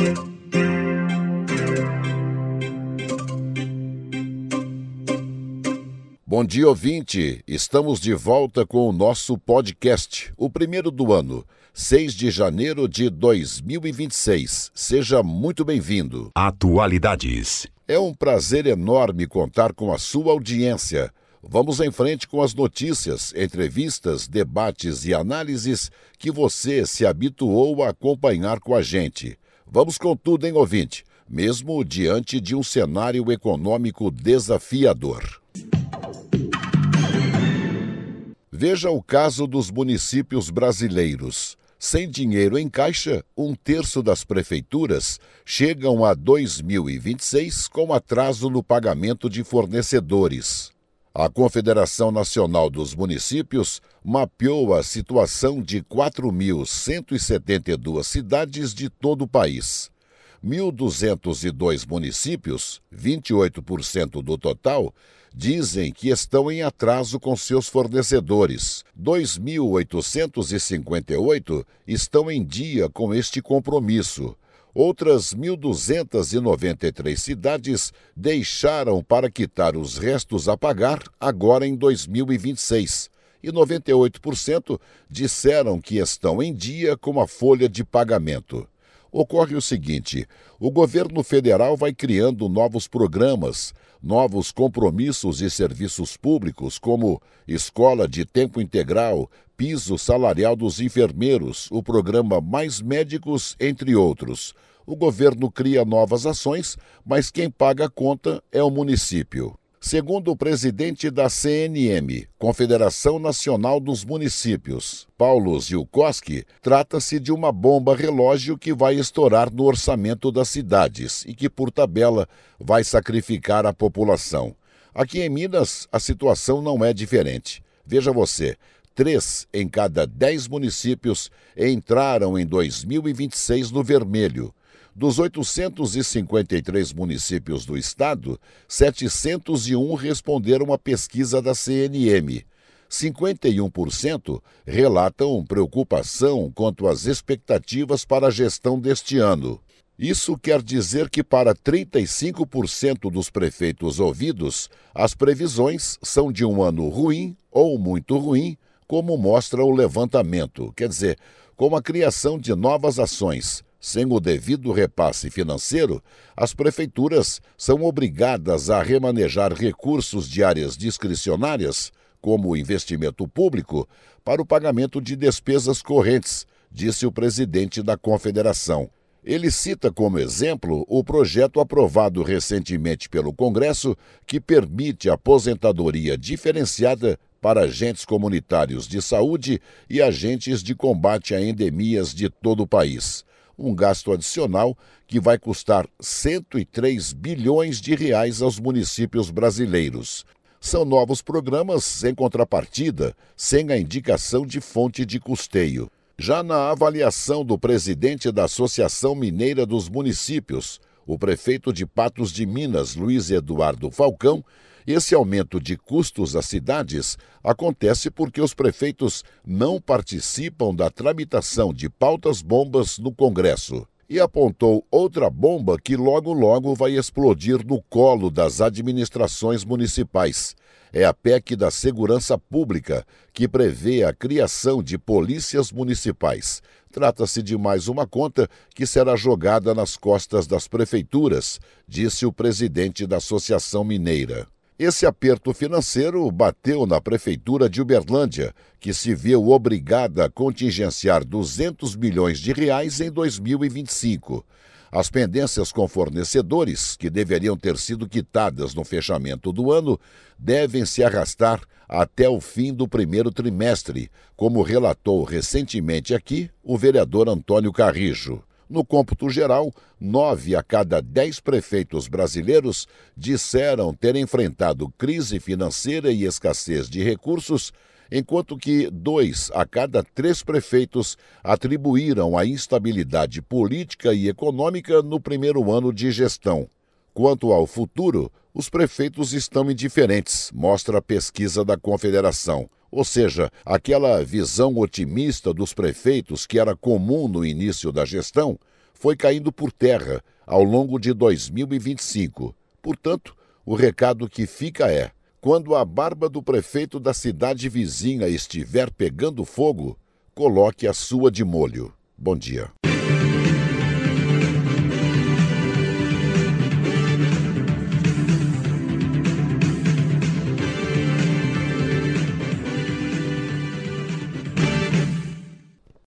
Bom dia, ouvinte! Estamos de volta com o nosso podcast, o primeiro do ano, 6 de janeiro de 2026. Seja muito bem-vindo. Atualidades. É um prazer enorme contar com a sua audiência. Vamos em frente com as notícias, entrevistas, debates e análises que você se habituou a acompanhar com a gente. Vamos com tudo, hein, ouvinte? Mesmo diante de um cenário econômico desafiador. Veja o caso dos municípios brasileiros. Sem dinheiro em caixa, 1/3 das prefeituras chegam a 2026 com atraso no pagamento de fornecedores. A Confederação Nacional dos Municípios mapeou a situação de 4.172 cidades de todo o país. 1.202 municípios, 28% do total, dizem que estão em atraso com seus fornecedores. 2.858 estão em dia com este compromisso. Outras 1.293 cidades deixaram para quitar os restos a pagar agora em 2026. E 98% disseram que estão em dia com a folha de pagamento. Ocorre o seguinte: o governo federal vai criando novos programas, novos compromissos e serviços públicos, como escola de tempo integral, piso salarial dos enfermeiros, o programa Mais Médicos, entre outros. O governo cria novas ações, mas quem paga a conta é o município. Segundo o presidente da CNM, Confederação Nacional dos Municípios, Paulo Zielkowski, trata-se de uma bomba relógio que vai estourar no orçamento das cidades e que, por tabela, vai sacrificar a população. Aqui em Minas, a situação não é diferente. Veja você, 3 em cada 10 municípios entraram em 2026 no vermelho. Dos 853 municípios do estado, 701 responderam à pesquisa da CNM. 51% relatam preocupação quanto às expectativas para a gestão deste ano. Isso quer dizer que para 35% dos prefeitos ouvidos, as previsões são de um ano ruim ou muito ruim, como mostra o levantamento, quer dizer, com a criação de novas ações. Sem o devido repasse financeiro, as prefeituras são obrigadas a remanejar recursos de áreas discricionárias, como o investimento público, para o pagamento de despesas correntes, disse o presidente da Confederação. Ele cita como exemplo o projeto aprovado recentemente pelo Congresso, que permite a aposentadoria diferenciada para agentes comunitários de saúde e agentes de combate a endemias de todo o país. Um gasto adicional que vai custar 103 bilhões de reais aos municípios brasileiros. São novos programas sem contrapartida, sem a indicação de fonte de custeio. Já na avaliação do presidente da Associação Mineira dos Municípios, o prefeito de Patos de Minas, Luiz Eduardo Falcão, esse aumento de custos às cidades acontece porque os prefeitos não participam da tramitação de pautas-bombas no Congresso. E apontou outra bomba que logo vai explodir no colo das administrações municipais. É a PEC da Segurança Pública, que prevê a criação de polícias municipais. Trata-se de mais uma conta que será jogada nas costas das prefeituras, disse o presidente da Associação Mineira. Esse aperto financeiro bateu na Prefeitura de Uberlândia, que se viu obrigada a contingenciar 200 milhões de reais em 2025. As pendências com fornecedores, que deveriam ter sido quitadas no fechamento do ano, devem se arrastar até o fim do primeiro trimestre, como relatou recentemente aqui o vereador Antônio Carrijo. No cômputo geral, 9 a cada 10 prefeitos brasileiros disseram ter enfrentado crise financeira e escassez de recursos, enquanto que 2 a cada 3 prefeitos atribuíram a instabilidade política e econômica no primeiro ano de gestão. Quanto ao futuro, os prefeitos estão indiferentes, mostra a pesquisa da Confederação. Ou seja, aquela visão otimista dos prefeitos que era comum no início da gestão foi caindo por terra ao longo de 2025. Portanto, o recado que fica é: quando a barba do prefeito da cidade vizinha estiver pegando fogo, coloque a sua de molho. Bom dia.